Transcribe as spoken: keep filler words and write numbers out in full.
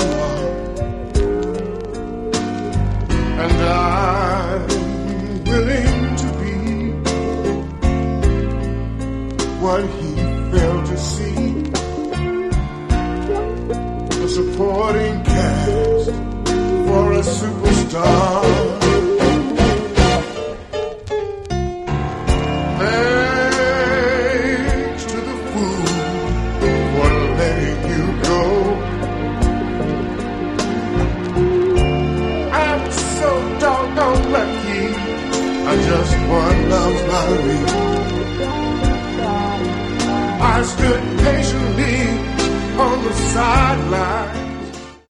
and I'm willing to be what he failed to see. A supporting cast for a superstar. Thanks to the fool for letting you go. I'm so doggone lucky. I just won love's lottery. I stood patiently on the sideline,